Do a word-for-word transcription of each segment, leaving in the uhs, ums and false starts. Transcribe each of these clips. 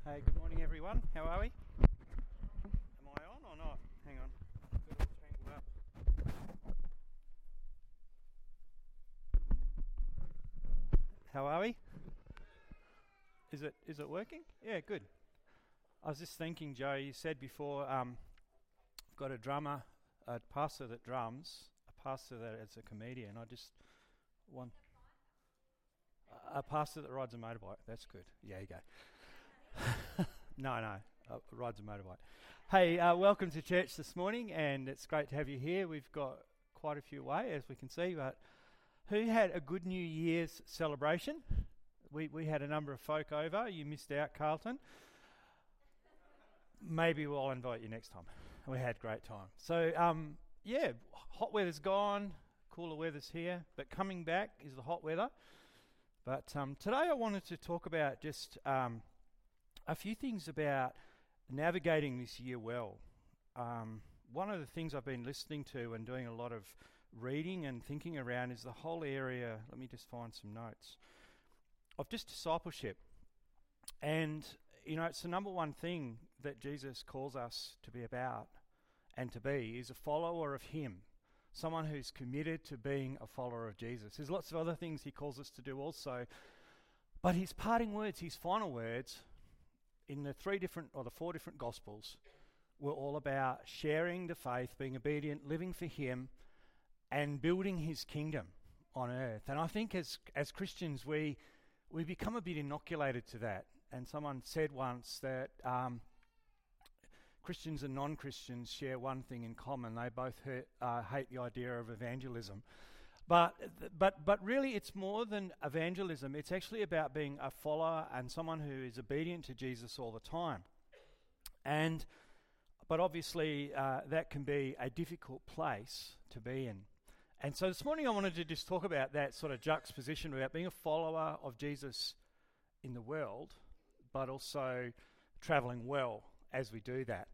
Hey, good morning everyone. How are we? Am I on or not? Hang on. Got it all tangled up. How are we? Is it is it working? Yeah, good. I was just thinking, Joe, you said before, um, I've got a drummer, a pastor that drums, a pastor that is a comedian. I just want a pastor that rides a motorbike. That's good. Yeah, you go. no, no, uh, rides a motorbike. Hey, uh, welcome to church this morning, and it's great to have you here. We've got quite a few away, as we can see, but who had a good New Year's celebration? We we had a number of folk over. You missed out, Carlton. Maybe we'll invite you next time. We had a great time. So, um, yeah, hot weather's gone, cooler weather's here, but coming back is the hot weather. But um, today I wanted to talk about just um, a few things about navigating this year well. Um, one of the things I've been listening to and doing a lot of reading and thinking around is the whole area, let me just find some notes, of just discipleship. And, you know, it's the number one thing that Jesus calls us to be about and to be is a follower of him. Someone who's committed to being a follower of Jesus. There's lots of other things he calls us to do also. But his parting words, his final words, in the three different, or the four different Gospels, were all about sharing the faith, being obedient, living for him, and building his kingdom on earth. And I think as as Christians, we we become a bit inoculated to that. And someone said once that um, Christians and non-Christians share one thing in common. They both hurt, uh, hate the idea of evangelism. But, but, but really it's more than evangelism. It's actually about being a follower and someone who is obedient to Jesus all the time. And, but obviously uh, that can be a difficult place to be in. And so this morning I wanted to just talk about that sort of juxtaposition about being a follower of Jesus in the world, but also travelling well as we do that.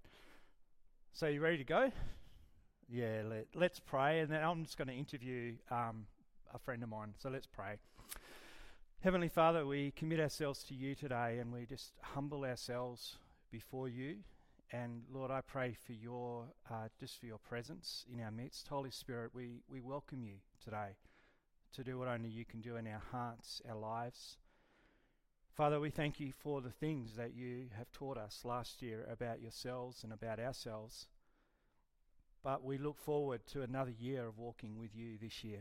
So you ready to go? Yeah, let, let's pray, and then I'm just going to interview um, a friend of mine. So let's pray. Heavenly Father, we commit ourselves to you today, and we just humble ourselves before you. And Lord, I pray for your, uh, just for your presence in our midst. Holy Spirit, we, we welcome you today to do what only you can do in our hearts, our lives. Father, we thank you for the things that you have taught us last year about yourselves and about ourselves. But we look forward to another year of walking with you this year.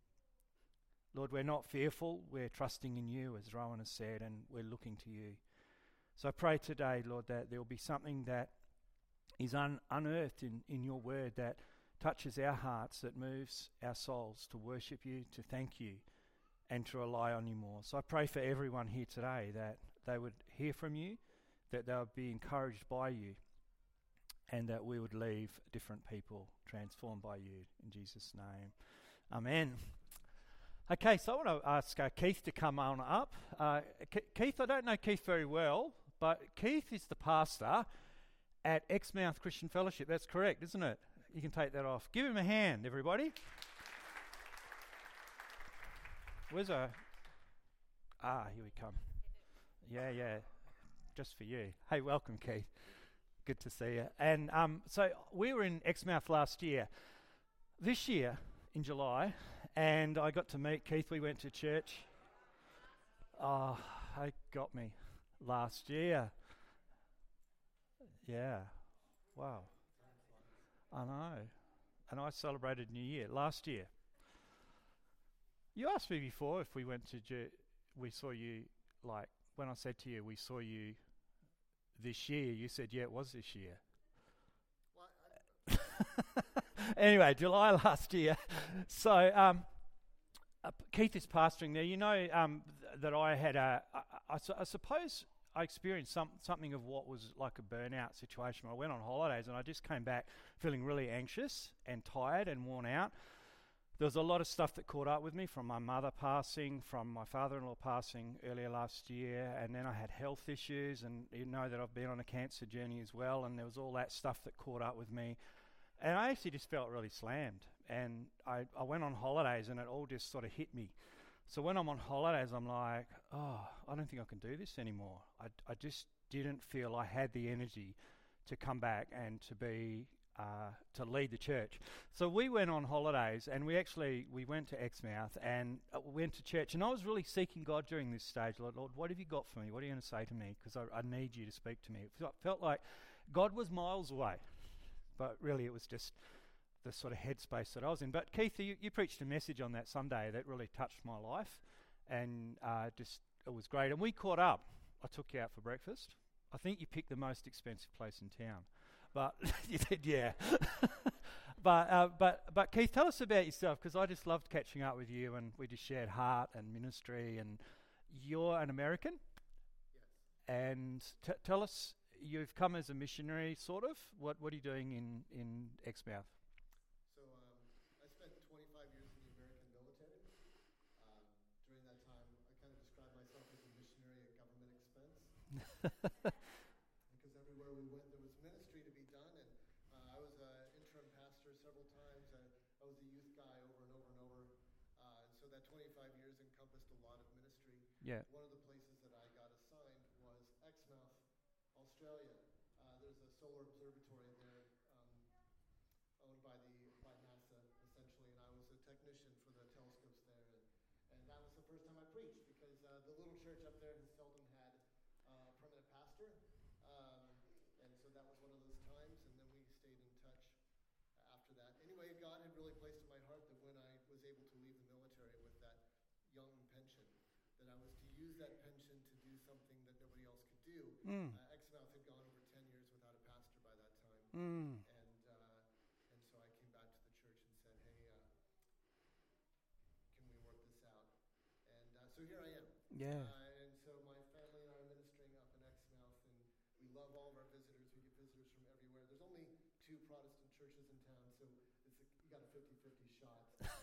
Lord, we're not fearful. We're trusting in you, as Rowan has said, and we're looking to you. So I pray today, Lord, that there will be something that is un- unearthed in, in your word that touches our hearts, that moves our souls to worship you, to thank you, and to rely on you more. So I pray for everyone here today that they would hear from you, that they would be encouraged by you, and that we would leave different people transformed by you. In Jesus' name, amen. Okay, so I want to ask uh, Keith to come on up. Uh, Ke- Keith, I don't know Keith very well, but Keith is the pastor at Exmouth Christian Fellowship. That's correct, isn't it? You can take that off. Give him a hand, everybody. Where's a... Ah, here we come. Yeah, yeah, just for you. Hey, welcome, Keith. Good to see you. And um, so we were in Exmouth last year. This year, in July, and I got to meet Keith. We went to church. Oh, it got me. Last year. Yeah. Wow. I know. And I celebrated New Year last year. You asked me before if we went to, ju- we saw you, like, when I said to you, we saw you this year, you said, yeah, it was this year. Anyway, July last year. So, um, uh, Keith is pastoring there. You know um, th- that I had a, I, I, su- I suppose I experienced some, something of what was like a burnout situation. I went on holidays and I just came back feeling really anxious and tired and worn out. There was a lot of stuff that caught up with me, from my mother passing, from my father-in-law passing earlier last year, and then I had health issues, and you know that I've been on a cancer journey as well, and there was all that stuff that caught up with me. And I actually just felt really slammed, and I, I went on holidays and it all just sort of hit me. So when I'm on holidays, I'm like, oh, I don't think I can do this anymore. I, I just didn't feel I had the energy to come back and to be uh, to lead the church. So we went on holidays, and we actually we went to Exmouth and uh, went to church. And I was really seeking God during this stage. Lord, Lord, what have you got for me? What are you going to say to me? Because I, I need you to speak to me. It felt, felt like God was miles away, but really it was just the sort of headspace that I was in. But Keith, you, you preached a message on that Sunday that really touched my life, and uh, just it was great. And we caught up. I took you out for breakfast. I think you picked the most expensive place in town, but you said yeah. but uh, but but Keith, tell us about yourself, because I just loved catching up with you, and we just shared heart and ministry. And you're an American, Yes. and t- tell us, you've come as a missionary, sort of. What what are you doing in in Exmouth? So um, I spent twenty-five years in the American military. Um, during that time, I kind of described myself as a missionary at government expense. Because everywhere we went, there was ministry to be done. And uh, I was an interim pastor several times. I, I was a youth guy over and over and over. Uh, and so that twenty-five years encompassed a lot of ministry. Yeah. One of the places that I got assigned was Exmouth, Australia. Uh, there's a solar observatory there, um, owned by the by NASA, essentially, and I was a technician for the telescopes there. And, and that was the first time I preached, because uh, the little church up there has seldom had uh, a permanent pastor. Um, and so that was one of those times, and then we stayed in touch after that. Anyway, God had really placed in my heart that when I was able to leave the military with that young pension, that I was to use that pension to do something that nobody else could do. Mm. Uh, Exmouth had gone over ten years without a pastor by that time. Mm. And uh, and so I came back to the church and said, hey, uh, can we work this out? And uh, so here I am. Yeah. Uh, and so my family and I are ministering up in Exmouth, and we love all of our visitors. We get visitors from everywhere. There's only two Protestant churches in town, so it's a, you got a fifty-fifty shot.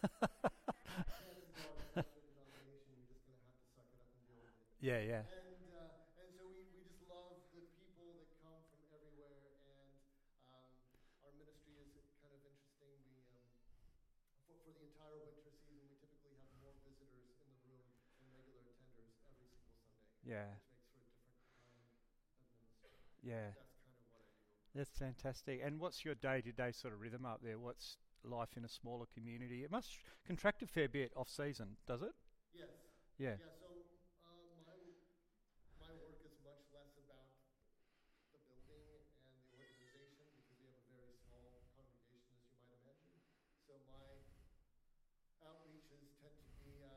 Chances are, if that's your denomination, you're just going to have to suck it up and deal with it. Yeah, yeah. And uh, and so we, we just love the people that come from everywhere, and um, our ministry is kind of interesting. We um, for, for the entire winter season, we typically have more visitors in the room than regular attenders every single Sunday. Yeah. Which makes for a different kind of ministry. Yeah. That's kind of what I do. That's fantastic. And what's your day-to-day sort of rhythm up there? What's life in a smaller community? It must contract a fair bit off-season, does it? Yes. Yeah. Yeah. So um, my my work is much less about the building and the organization, because we have a very small congregation, as you might imagine. So my outreaches tend to be uh,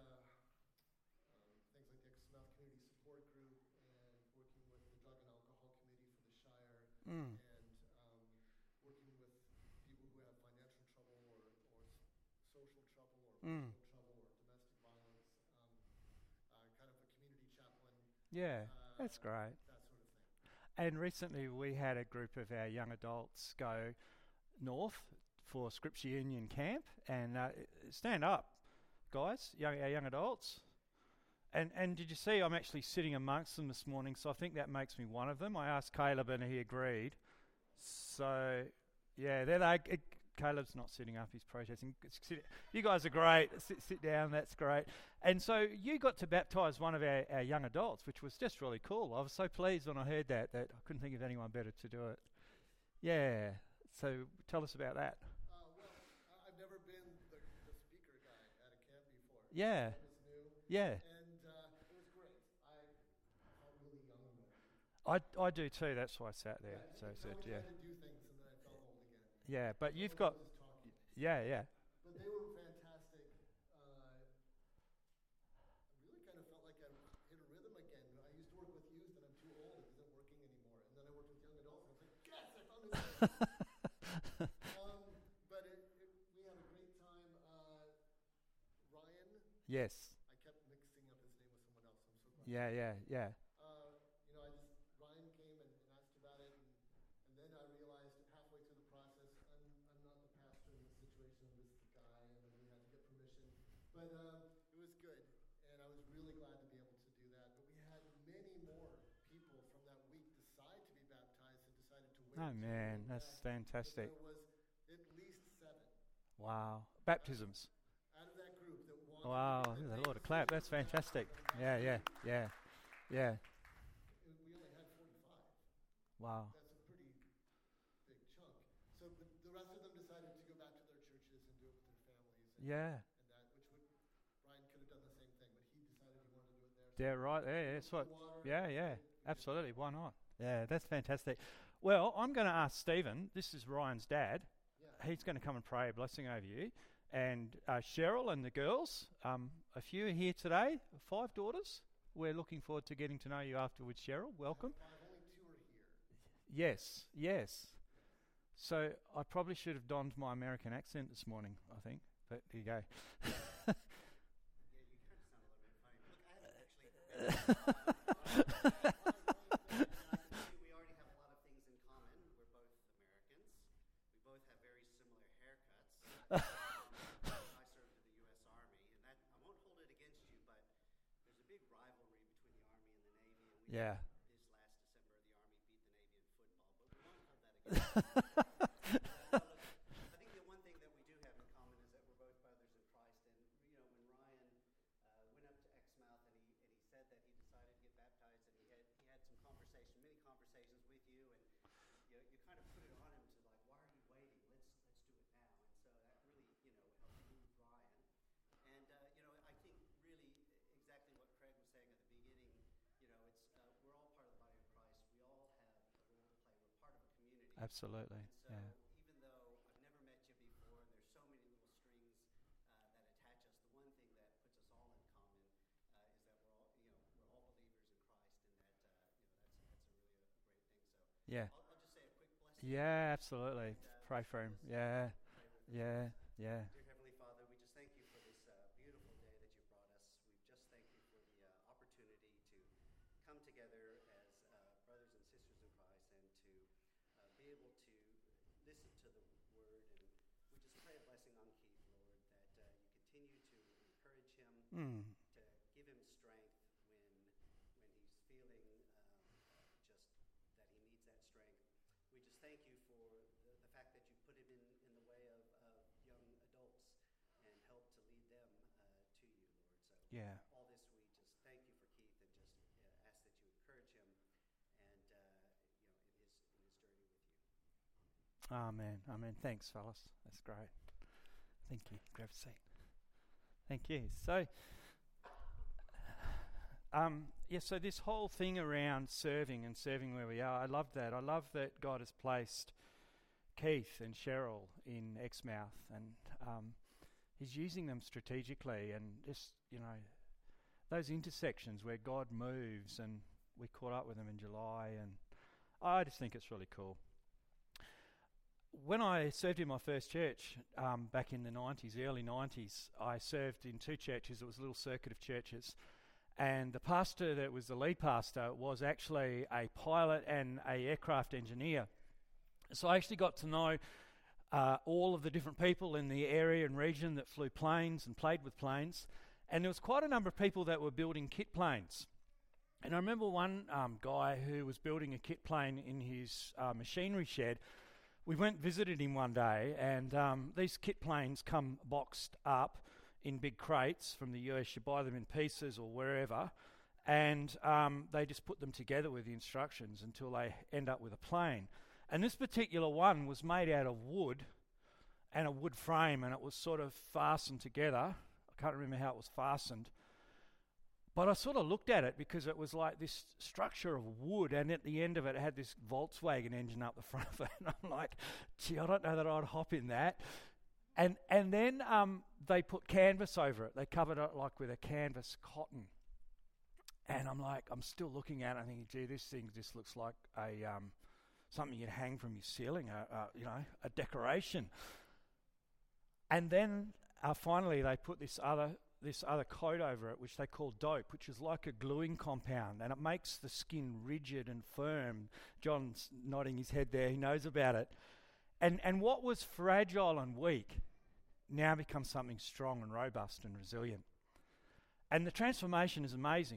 um, things like the Exmouth Community Support Group, and working with the Drug and Alcohol Committee for the Shire, Mm. and um, working with people who have financial trouble, or, or s- social trouble, or Mm. personal trouble, or domestic violence. Um, uh, kind of a community chaplain. Yeah, uh, that's great. That sort of thing. And recently we had a group of our young adults go north for Scripture Union Camp, and uh, stand up, guys, young, our young adults. And and did you see I'm actually sitting amongst them this morning, so I think that makes me one of them. I asked Caleb and he agreed. So, yeah, there they it, Caleb's not sitting up, he's protesting. Sit, you guys are great. Sit, sit down, that's great. And so you got to baptise one of our, our young adults, which was just really cool. I was so pleased when I heard that, that I couldn't think of anyone better to do it. Yeah, so tell us about that. Uh, well, I- I've never been the, the speaker guy at a camp before. Yeah, It was new, yeah. and uh, it was great. I felt really young then. I, I do too, that's why I sat there. Yeah, So I I said, would yeah. try to do things, and then I felt old again. Yeah, but I you've was got, just talking. yeah, yeah. But they were fantastic. Uh, I really kind of felt like I hit a rhythm again. I used to work with youth, and I'm too old. It isn't working anymore. And then I worked with young adults, and I was like, yes, I found this. um, but it, it, we had a great time. Uh, Ryan, Yes. I kept mixing up his name with someone else. I'm so glad. Yeah, yeah, yeah. Uh, you know, I just Ryan came and, and asked about it, and, and then I realized halfway through the process, I'm I'm not the pastor in this situation. This is the guy, and then we had to get permission. But um, it was good, and I was really glad to be able to do that. But we had many more people from that week decide to be baptized and decided to wait. Oh until man, we that's came back. fantastic. There was at least seven Wow. Baptisms. out of that group that wanted. Wow, that there's a made lot of clap. That's decisions to fantastic. baptize Yeah, yeah, them. yeah, yeah. We only had forty-five. Wow. That's a pretty big chunk. So but the rest of them decided to go back to their churches and do it with their families. And, Yeah. and that, which would, Ryan could have done the same thing, but he decided he wanted to do it there. Yeah, right. Yeah, yeah, that's what. Water, Yeah, yeah. we did- Absolutely. Why not? Yeah, that's fantastic. Well, I'm going to ask Stephen. This is Ryan's dad. Yeah. He's going to come and pray a blessing over you. And uh, Cheryl and the girls, um, a few are here today, five daughters. We're looking forward to getting to know you afterwards, Cheryl. Welcome. Five, only two are here. Yes, yes. So I probably should have donned my American accent this morning, I think. But there you go. Yeah, you kind of sound a little bit funny. Look, I haven't actually. We already have a lot of things in common. We're both Americans. We both have very similar haircuts. I served in the U S Army, and that I won't hold it against you, but there's a big rivalry between the Army and the Navy. And we Yeah. this last December, the Army beat the Navy in football, but we won't hold that against you. Uh, look, I think the one thing that we do have in common is that we're both brothers in Christ. And you know, when Ryan uh, went up to Exmouth and he and he said that he decided to get baptized, and he had he had some conversation, many conversations with you, and you you kind of put it on him to like, why are you waiting? Let's let's do it now. And so that really you know helped move Ryan. And uh, you know, I think really exactly what Craig was saying at the beginning. You know, it's uh, we're all part of the body of Christ. We all have a role to play. We're part of a community. Absolutely. And so, Yeah. even though I've never met you before, and there's so many little strings uh, that attach us, the one thing that puts us all in common uh, is that we're all, you know, we're all believers in Christ, and that, uh, you know, that's that's a really a, a great thing. So, Yeah. I'll, I'll just say a quick blessing. Yeah, absolutely. And, uh, Pray for him. just Yeah, pray with me. yeah, yeah. Dear Heavenly Father, we just thank you for this uh, beautiful day that you brought us. We just thank you for the uh, opportunity to come together as uh, brothers and sisters in Christ and to uh, be able to listen to the word. And we just pray a blessing on Keith, Lord, that uh, you continue to encourage him, Mm. to give him strength when when he's feeling um, uh, just that he needs that strength. We just thank you for the, the fact that you put him in, in the way of, of young adults and help to lead them uh, to you, Lord. So Yeah. all this we just thank you for Keith and just uh, ask that you encourage him and uh, you know in his in his journey with you. Amen. Amen. Thanks, fellas. That's great. Thank you. Grab a seat. Thank you. So, um, yeah, so this whole thing around serving and serving where we are, I love that. I love that God has placed Keith and Cheryl in Exmouth, and um, he's using them strategically, and just, you know, those intersections where God moves, and we caught up with them in July, and I just think it's really cool. When I served in my first church um, back in the nineties, early nineties, I served in two churches. It was a little circuit of churches. And the pastor that was the lead pastor was actually a pilot and a aircraft engineer. So I actually got to know uh, all of the different people in the area and region that flew planes and played with planes. And there was quite a number of people that were building kit planes. And I remember one um, guy who was building a kit plane in his uh, machinery shed. We went and visited him one day, and um, these kit planes come boxed up in big crates from the U S. You buy them in pieces or wherever, and um, they just put them together with the instructions until they end up with a plane. And this particular one was made out of wood and a wood frame, and it was sort of fastened together. I can't remember how it was fastened. But I sort of looked at it because it was like this structure of wood, and at the end of it, it had this Volkswagen engine up the front of it. And I'm like, gee, I don't know that I'd hop in that. And and then um, they put canvas over it. They covered it like with a canvas cotton. And I'm like, I'm still looking at it and thinking, gee, this thing just looks like a um, something you'd hang from your ceiling, a, a, you know, a decoration. And then uh, finally they put this other this other coat over it, which they call dope, which is like a gluing compound, and it makes the skin rigid and firm. John's nodding his head there, he knows about it. And and what was fragile and weak now becomes something strong and robust and resilient. And the transformation is amazing.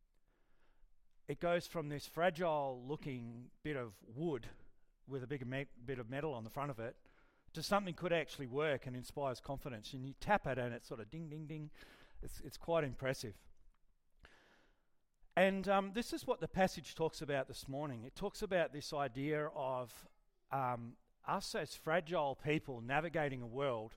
It goes from this fragile looking bit of wood with a big me- bit of metal on the front of it to something could actually work and inspires confidence. And you tap it and it's sort of ding, ding, ding. It's it's quite impressive. And um, this is what the passage talks about this morning. It talks about this idea of um, us as fragile people navigating a world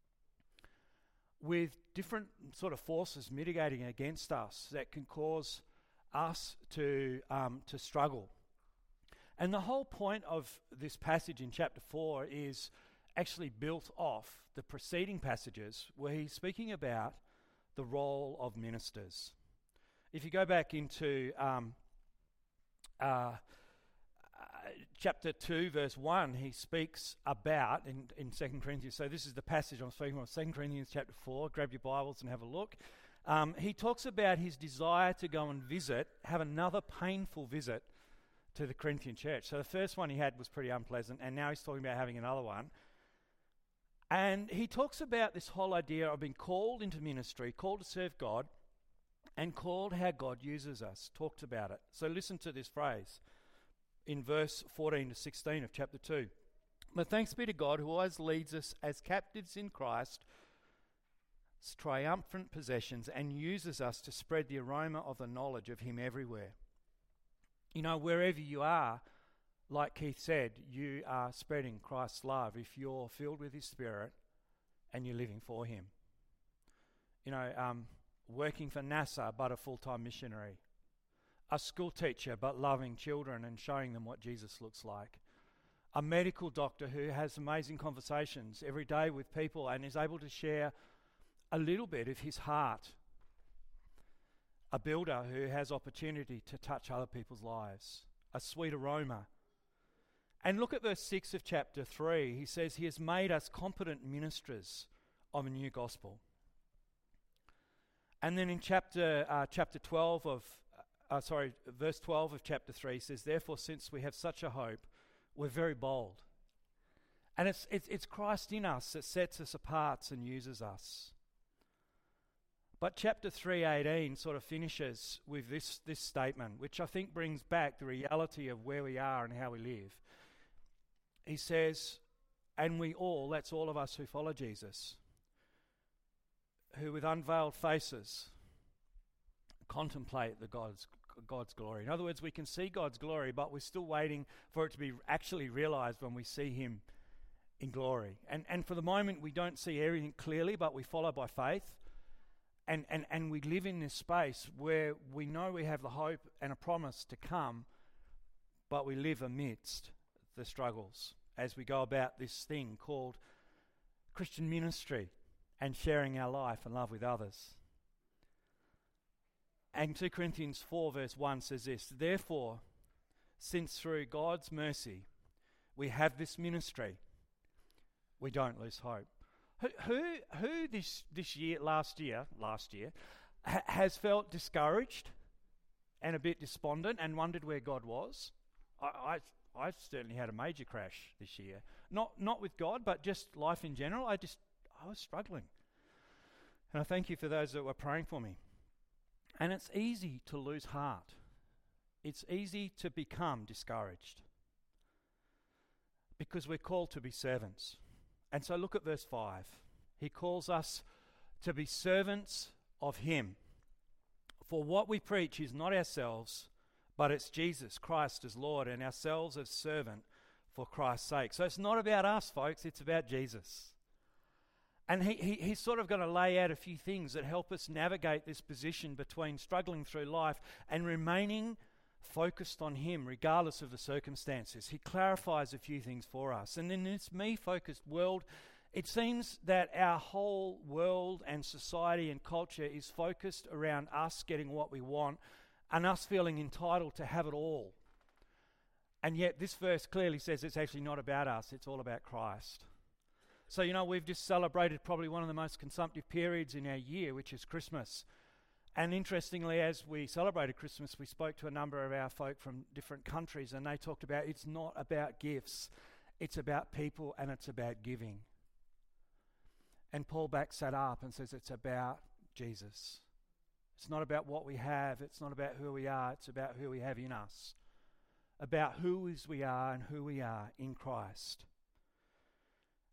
with different sort of forces mitigating against us that can cause us to um, to struggle. And the whole point of this passage in chapter four is actually built off the preceding passages where he's speaking about the role of ministers. If you go back into um, uh, uh, chapter two, verse one, he speaks about, in, in Second Corinthians, so this is the passage I'm speaking of, Second Corinthians chapter four, grab your Bibles and have a look. Um, he talks about his desire to go and visit, have another painful visit to the Corinthian church. So the first one he had was pretty unpleasant, and now he's talking about having another one. And he talks about this whole idea of being called into ministry, called to serve God, and called how God uses us. Talked about it. So listen to this phrase in verse fourteen to sixteen of chapter two. But thanks be to God who always leads us as captives in Christ's triumphant possessions and uses us to spread the aroma of the knowledge of him everywhere. You know, wherever you are, like Keith said, you are spreading Christ's love if you're filled with his Spirit and you're living for him. You know, um, working for NASA but a full-time missionary. A school teacher but loving children and showing them what Jesus looks like. A medical doctor who has amazing conversations every day with people and is able to share a little bit of his heart. A builder who has opportunity to touch other people's lives. A sweet aroma. And look at verse six of chapter three. He says, he has made us competent ministers of a new gospel. And then in chapter uh, chapter twelve of, uh, sorry, verse twelve of chapter three says, therefore, since we have such a hope, we're very bold. And it's, it's, it's Christ in us that sets us apart and uses us. But chapter three eighteen sort of finishes with this, this statement, which I think brings back the reality of where we are and how we live. He says, and we all, that's all of us who follow Jesus, who with unveiled faces contemplate the God's God's glory. In other words, we can see God's glory, but we're still waiting for it to be actually realized when we see him in glory. And and for the moment, we don't see everything clearly, but we follow by faith. And, and, and we live in this space where we know we have the hope and a promise to come, but we live amidst the struggles as we go about this thing called Christian ministry and sharing our life and love with others. And Second Corinthians four verse one says this, therefore, since through God's mercy we have this ministry, we don't lose hope. Who, who, who this this year, last year, last year, ha- has felt discouraged and a bit despondent and wondered where God was? I, I, I certainly had a major crash this year. Not not with God, but just life in general. I just I was struggling, and I thank you for those that were praying for me. And it's easy to lose heart. It's easy to become discouraged because we're called to be servants. And so look at verse five. He calls us to be servants of him. For what we preach is not ourselves, but it's Jesus Christ as Lord, and ourselves as servant for Christ's sake. So it's not about us, folks, it's about Jesus. And he, he he's sort of going to lay out a few things that help us navigate this position between struggling through life and remaining focused on him regardless of the circumstances. He clarifies a few things for us. And in this me-focused world, it seems that our whole world and society and culture is focused around us getting what we want and us feeling entitled to have it all. And yet this verse clearly says it's actually not about us, it's all about Christ. So, you know, we've just celebrated probably one of the most consumptive periods in our year, which is Christmas. And interestingly, as we celebrated Christmas, we spoke to a number of our folk from different countries, and they talked about it's not about gifts, it's about people and it's about giving. And Paul backs that up and says it's about Jesus. It's not about what we have, it's not about who we are, it's about who we have in us. About who is we are and who we are in Christ.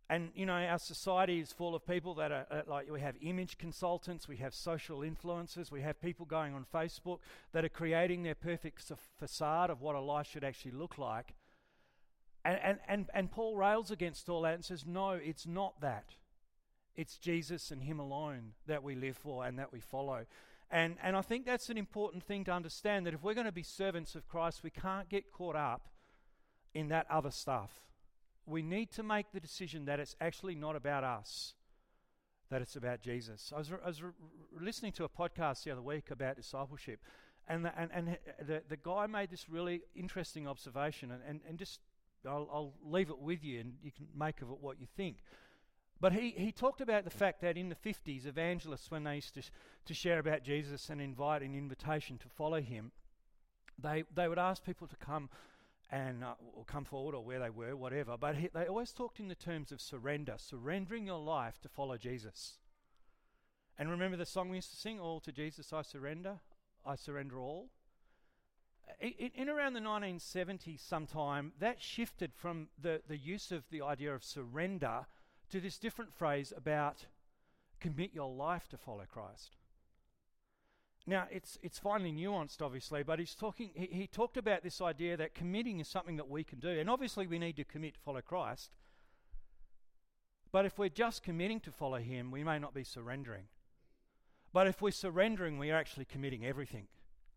And, you know, our society is full of people that are, uh, like, we have image consultants, we have social influencers, we have people going on Facebook that are creating their perfect fa- facade of what a life should actually look like. And, and, and, and Paul rails against all that and says, no, it's not that. It's Jesus and him alone that we live for and that we follow. And, and I think that's an important thing to understand, that if we're going to be servants of Christ, we can't get caught up in that other stuff. We need to make the decision that it's actually not about us, that it's about Jesus. I was, re- I was re- listening to a podcast the other week about discipleship, and the, and, and the, the guy made this really interesting observation, and, and, and just, I'll, I'll leave it with you, and you can make of it what you think. But he, he talked about the fact that in the fifties, evangelists, when they used to, to share about Jesus and invite an invitation to follow him, they, they would ask people to come and uh, or come forward, or where they were, whatever. But he, they always talked in the terms of surrender, surrendering your life to follow Jesus. And remember the song we used to sing, All to Jesus I Surrender, I Surrender All? In, in around the nineteen seventies sometime, that shifted from the, the use of the idea of surrender to this different phrase about commit your life to follow Christ. Now, it's it's finely nuanced, obviously, but he's talking. He, he talked about this idea that committing is something that we can do, and obviously we need to commit to follow Christ. But if we're just committing to follow him, we may not be surrendering. But if we're surrendering, we are actually committing everything.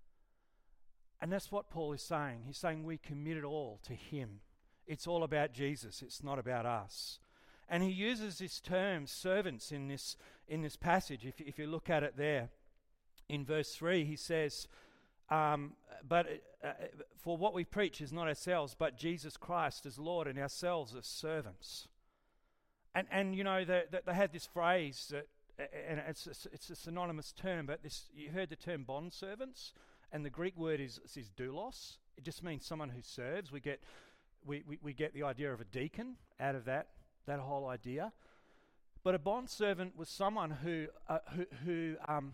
And that's what Paul is saying. He's saying we commit it all to him. It's all about Jesus. It's not about us. And he uses this term, servants, in this in this passage. If if you look at it there. In verse three, he says, um, but uh, for what we preach is not ourselves, but Jesus Christ as Lord, and ourselves as servants. And, and you know, they, they had this phrase, that, and it's a, it's a synonymous term, but this you heard the term bond servants, and the Greek word is, is doulos. It just means someone who serves. We get we, we, we get the idea of a deacon out of that, that whole idea. But a bond servant was someone who, uh, who, who um,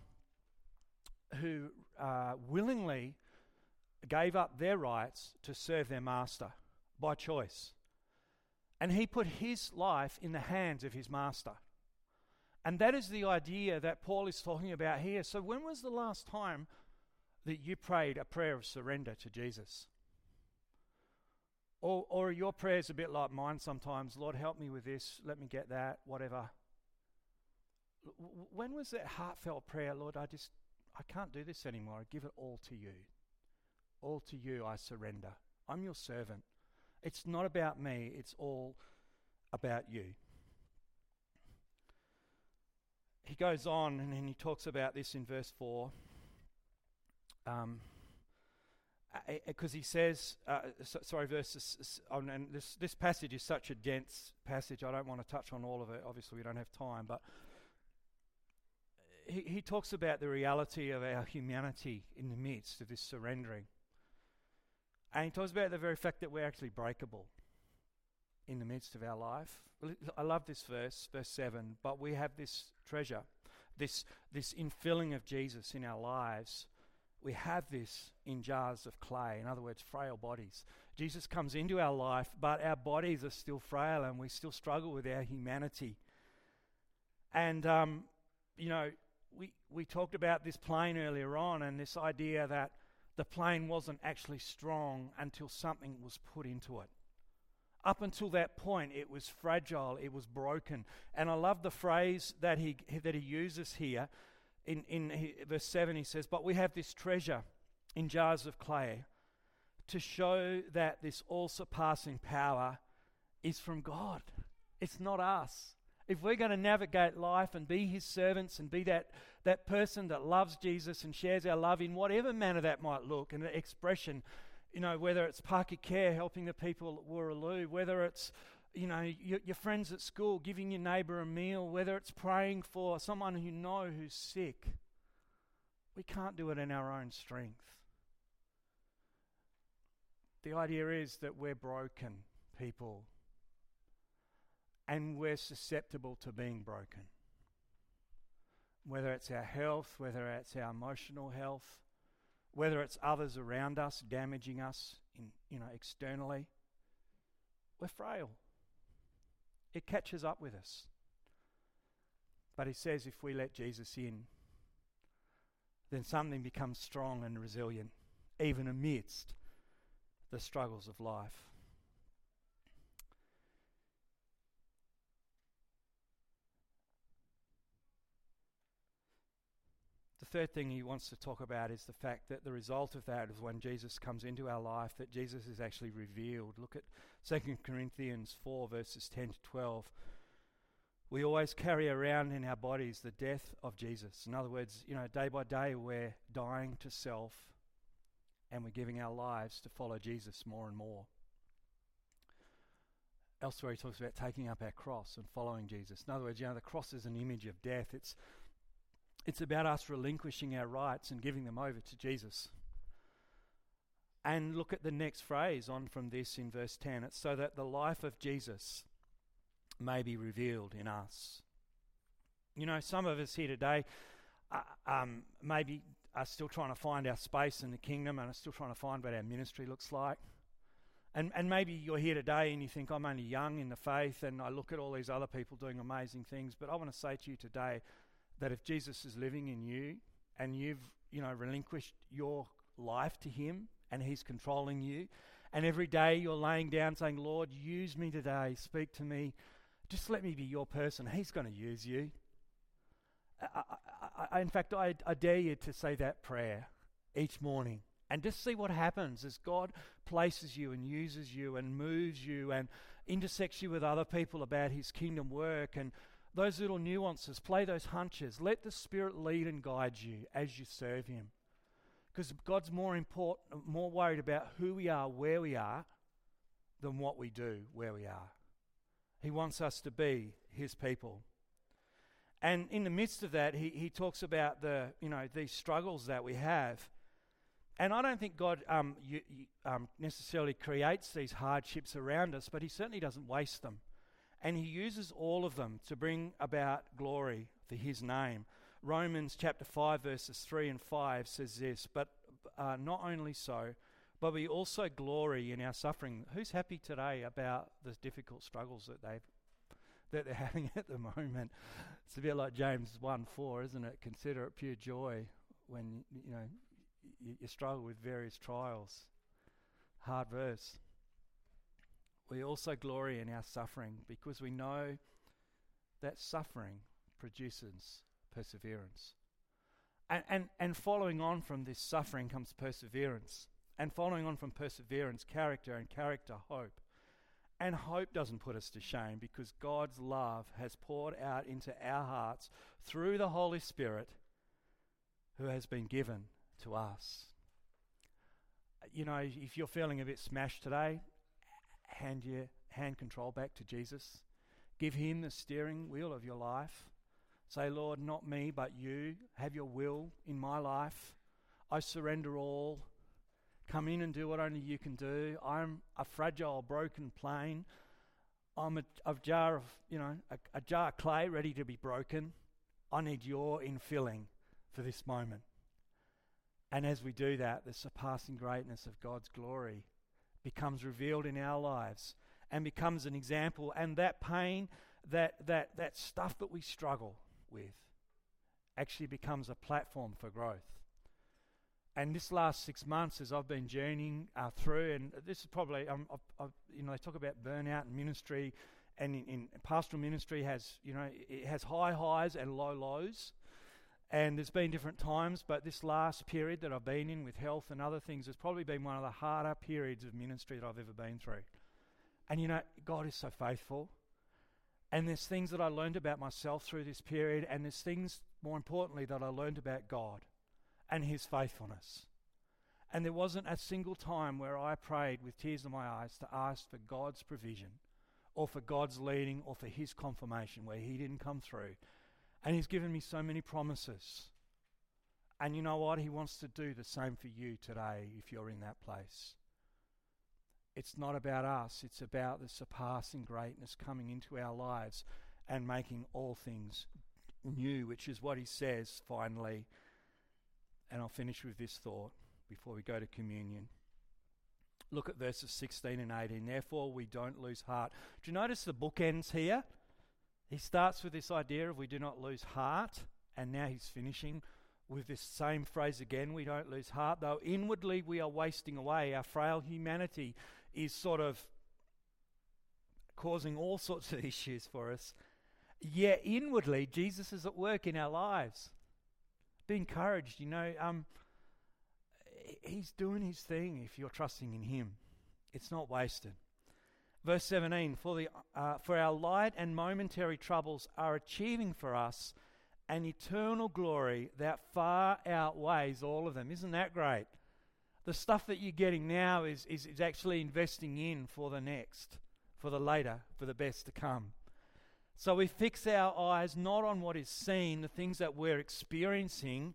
who uh, willingly gave up their rights to serve their master by choice. And he put his life in the hands of his master. And that is the idea that Paul is talking about here. So when was the last time that you prayed a prayer of surrender to Jesus? Or, or are your prayers a bit like mine sometimes? Lord, help me with this, let me get that, whatever. When was that heartfelt prayer, Lord, I just I can't do this anymore. I give it all to you. All to you I surrender. I'm your servant. It's not about me. It's all about you. He goes on and then he talks about this in verse four. Um, because he says, uh, so, sorry, verses, oh, and this, this passage is such a dense passage. I don't want to touch on all of it. Obviously, we don't have time, but He, he talks about the reality of our humanity in the midst of this surrendering. And he talks about the very fact that we're actually breakable in the midst of our life. I love this verse, verse seven, but we have this treasure, this, this infilling of Jesus in our lives. We have this in jars of clay, in other words, frail bodies. Jesus comes into our life, but our bodies are still frail and we still struggle with our humanity. And, um, you know, We we talked about this plane earlier on, and this idea that the plane wasn't actually strong until something was put into it. Up until that point, it was fragile, it was broken. And I love the phrase that he that he uses here. In, in he, verse seven, he says, but we have this treasure in jars of clay to show that this all-surpassing power is from God. It's not us. If we're going to navigate life and be his servants and be that, that person that loves Jesus and shares our love in whatever manner that might look, and an expression, you know, whether it's Parker Care, helping the people at Woolloomooloo, whether it's, you know, your, your friends at school, giving your neighbour a meal, whether it's praying for someone who you know who's sick, we can't do it in our own strength. The idea is that we're broken people. And we're susceptible to being broken. Whether it's our health, whether it's our emotional health, whether it's others around us damaging us in, you know, externally, we're frail. It catches up with us. But he says if we let Jesus in, then something becomes strong and resilient, even amidst the struggles of life. The third thing he wants to talk about is the fact that the result of that is when Jesus comes into our life, that Jesus is actually revealed. Look at Second Corinthians four, verses ten to twelve. We always carry around in our bodies the death of Jesus. In other words, you know, day by day we're dying to self and we're giving our lives to follow Jesus more and more. Elsewhere he talks about taking up our cross and following Jesus. In other words, you know, the cross is an image of death. It's It's about us relinquishing our rights and giving them over to Jesus. And look at the next phrase on from this in verse ten. It's so that the life of Jesus may be revealed in us. You know, some of us here today uh, um, maybe are still trying to find our space in the kingdom and are still trying to find what our ministry looks like. And and maybe you're here today and you think, I'm only young in the faith and I look at all these other people doing amazing things. But I want to say to you today that if Jesus is living in you and you've, you know, relinquished your life to him and he's controlling you, and every day you're laying down saying, Lord, use me today, speak to me, just let me be your person, he's going to use you. I, I, I, in fact, I, I dare you to say that prayer each morning and just see what happens as God places you and uses you and moves you and intersects you with other people about his kingdom work, and those little nuances, play those hunches. Let the Spirit lead and guide you as you serve him. Because God's more important, more worried about who we are, where we are, than what we do, where we are. He wants us to be his people. And in the midst of that, he, he talks about the, you know, these struggles that we have. And I don't think God um, you, you, um, necessarily creates these hardships around us, but he certainly doesn't waste them. And he uses all of them to bring about glory for his name. Romans chapter five, verses three and five says this, but uh, not only so, but we also glory in our suffering. Who's happy today about the difficult struggles that they've that they're having at the moment? It's a bit like James one four, isn't it? Consider it pure joy when you know you, you struggle with various trials. Hard verse. We also glory in our suffering because we know that suffering produces perseverance. And, and, and following on from this suffering comes perseverance. And following on from perseverance, character, and character, hope. And hope doesn't put us to shame because God's love has poured out into our hearts through the Holy Spirit who has been given to us. You know, if you're feeling a bit smashed today, hand your hand control back to Jesus. Give him the steering wheel of your life. Say, Lord, not me, but you. Have your will in my life. I surrender all. Come in and do what only you can do. I'm a fragile, broken plane. I'm a, a jar of, you know, a, a jar of clay ready to be broken. I need your infilling for this moment. And as we do that, the surpassing greatness of God's glory becomes revealed in our lives and becomes an example. And that pain, that that that stuff that we struggle with, actually becomes a platform for growth. And this last six months, as I've been journeying uh, through, and this is probably, um, I've, I've, you know, they talk about burnout in ministry, and in, in pastoral ministry has, you know, it has high highs and low lows. And there's been different times, but this last period that I've been in with health and other things has probably been one of the harder periods of ministry that I've ever been through. And you know, God is so faithful. And there's things that I learned about myself through this period, and there's things, more importantly, that I learned about God and his faithfulness. And there wasn't a single time where I prayed with tears in my eyes to ask for God's provision or for God's leading or for his confirmation where he didn't come through. And he's given me so many promises. And you know what? He wants to do the same for you today if you're in that place. It's not about us. It's about the surpassing greatness coming into our lives and making all things new, which is what he says finally. And I'll finish with this thought before we go to communion. Look at verses sixteen and eighteen. Therefore, we don't lose heart. Do you notice the bookends here? He starts with this idea of we do not lose heart, and now he's finishing with this same phrase again, we don't lose heart. Though inwardly we are wasting away, our frail humanity is sort of causing all sorts of issues for us. Yet inwardly, Jesus is at work in our lives. Be encouraged, you know, um, he's doing his thing if you're trusting in him. It's not wasted. Verse seventeen, for the uh, for our light and momentary troubles are achieving for us an eternal glory that far outweighs all of them. Isn't that great? The stuff that you're getting now is, is, is actually investing in for the next, for the later, for the best to come. So we fix our eyes not on what is seen, the things that we're experiencing,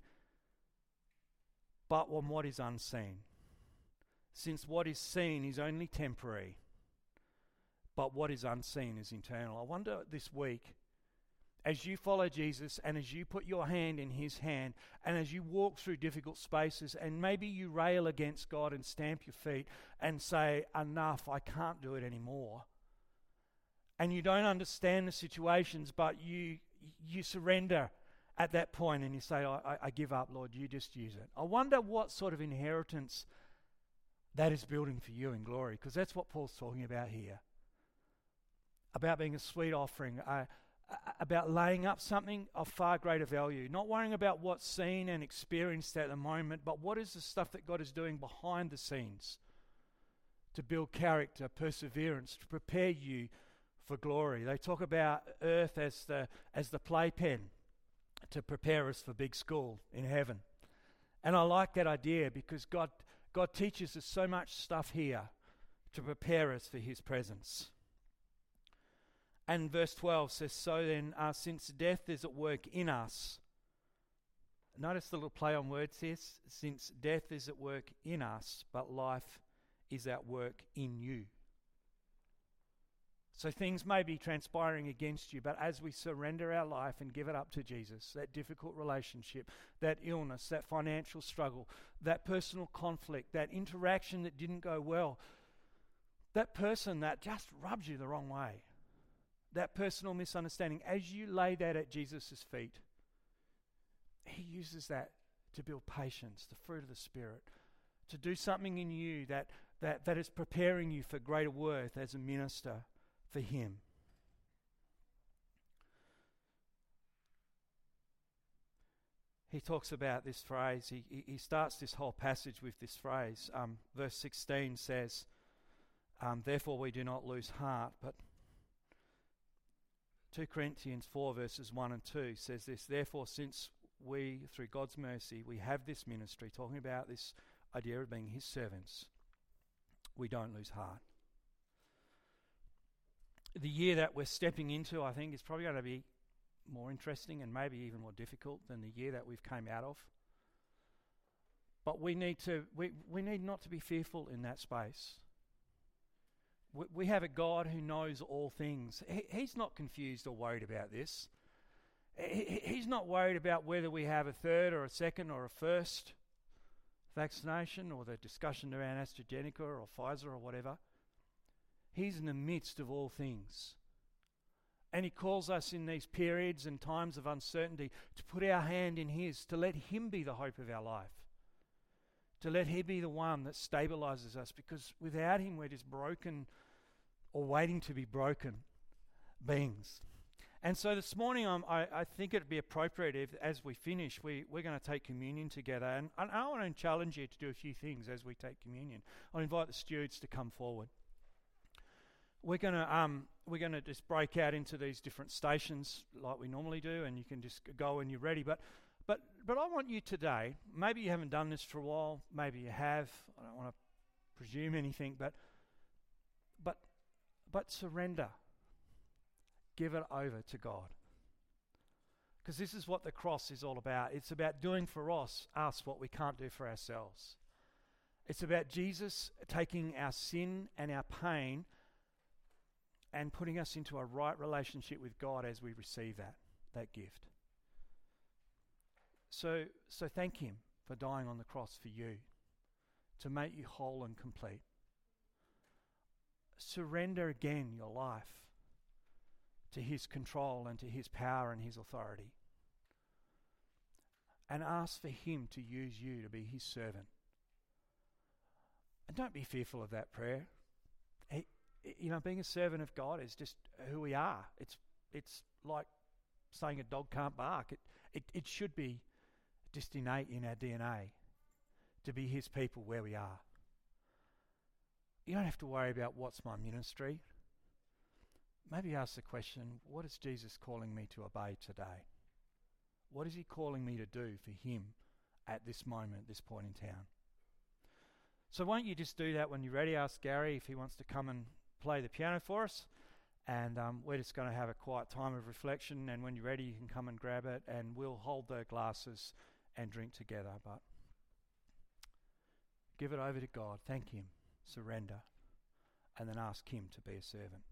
but on what is unseen. Since what is seen is only temporary, but what is unseen is eternal. I wonder this week, as you follow Jesus and as you put your hand in his hand and as you walk through difficult spaces and maybe you rail against God and stamp your feet and say, enough, I can't do it anymore. And you don't understand the situations, but you you surrender at that point and you say, I, I, I give up, Lord, you just use it. I wonder what sort of inheritance that is building for you in glory, because that's what Paul's talking about here. About being a sweet offering, uh, about laying up something of far greater value, not worrying about what's seen and experienced at the moment, but what is the stuff that God is doing behind the scenes to build character, perseverance, to prepare you for glory. They talk about earth as the as the playpen to prepare us for big school in heaven. And I like that idea because God God teaches us so much stuff here to prepare us for his presence. And verse twelve says, so then, uh, since death is at work in us, notice the little play on words here, since death is at work in us, but life is at work in you. So things may be transpiring against you, but as we surrender our life and give it up to Jesus, that difficult relationship, that illness, that financial struggle, that personal conflict, that interaction that didn't go well, that person that just rubs you the wrong way, that personal misunderstanding, as you lay that at Jesus' feet, he uses that to build patience, the fruit of the Spirit, to do something in you that, that, that is preparing you for greater worth as a minister for him. He talks about this phrase, he, he, he starts this whole passage with this phrase. Um, verse sixteen says, um, therefore we do not lose heart, but two Corinthians four verses one and two says this, therefore since we, through God's mercy, we have this ministry, talking about this idea of being his servants, we don't lose heart. The year that we're stepping into, I think, is probably going to be more interesting and maybe even more difficult than the year that we've came out of. But we need to, we, we need not to be fearful in that space. We, we have a God who knows all things. He, he's not confused or worried about this. He, he's not worried about whether we have a third or a second or a first vaccination or the discussion around AstraZeneca or Pfizer or whatever. He's in the midst of all things. And he calls us in these periods and times of uncertainty to put our hand in his, to let him be the hope of our life, to let him be the one that stabilizes us, because without him we're just broken or waiting to be broken beings. And so this morning um, I, I think it would be appropriate if, as we finish, we, we're going to take communion together. And, and I want to challenge you to do a few things as we take communion. I'll invite the stewards to come forward. We're going to um, we're going to just break out into these different stations like we normally do, and you can just go when you're ready. But but but I want you today, maybe you haven't done this for a while, maybe you have. I don't want to presume anything, but but but surrender. Give it over to God. Because this is what the cross is all about. It's about doing for us, us what we can't do for ourselves. It's about Jesus taking our sin and our pain and putting us into a right relationship with God as we receive that, that gift. So, so thank him for dying on the cross for you, to make you whole and complete. surrender again your life to His control and to His power and His authority. And ask for Him to use you to be His servant. And don't be fearful of that prayer. He, you know, being a servant of God is just who we are. It's it's like saying a dog can't bark. It, it, it should be just innate in our D N A to be His people where we are. You don't have to worry about what's my ministry. Maybe ask the question, what is Jesus calling me to obey today? What is He calling me to do for Him at this moment, this point in town? So won't you just do that when you're ready? Ask Gary if he wants to come and play the piano for us. And um, we're just going to have a quiet time of reflection. And when you're ready, you can come and grab it. And we'll hold the glasses and drink together. But give it over to God. Thank Him. Surrender. And then ask Him to be a servant.